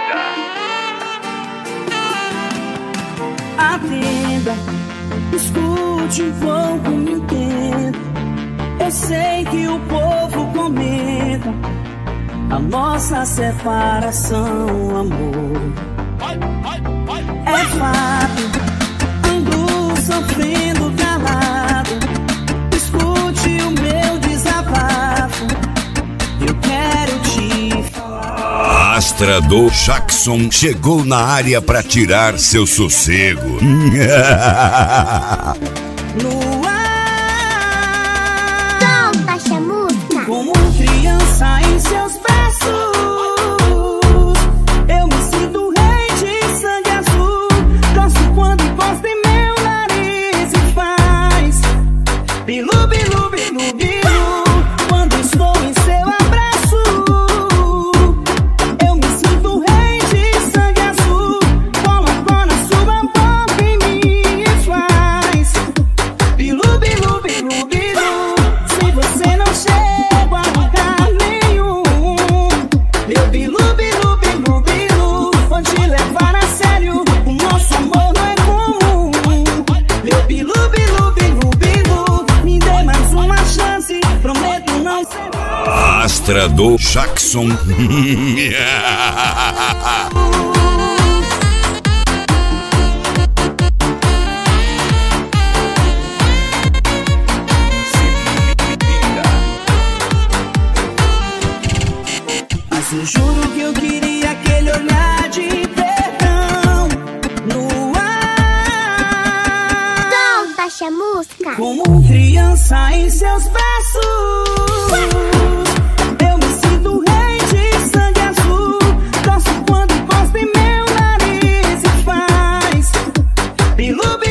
Atenda, escute um pouco, me entenda. Eu sei que o povo comenta a nossa separação, amor. É fato, ando sofrendo calado. Escute o meu desabafo, eu quero te falar. Astra do Jackson chegou na área pra tirar seu sossego. No ar, solta essa música. como criança em seus braços, eu me sinto rei de sangue azul. Gosto quando encosta em meu nariz e faz bilu, bilu, bilu, bilu. Quando estou em seu abraço, eu me sinto rei de sangue azul. Coloca na sua boca em mim e faz bilu, bilu, bilu, bilu. Se você não chega a lugar nenhum, meu bilu, bilu, bilu, bilu, vou te levar a sério. O nosso amor não é comum. Meu bilu, bilu, bilu, bilu, me dê mais uma chance, prometo não ser Astra do Jackson. Mas eu juro que eu queria aquele olhar de perdão. No ar, Solta essa música. como criança em seus braços, eu me sinto rei de sangue azul. Gosto quando encosta em meu nariz e faz bilu, bilu.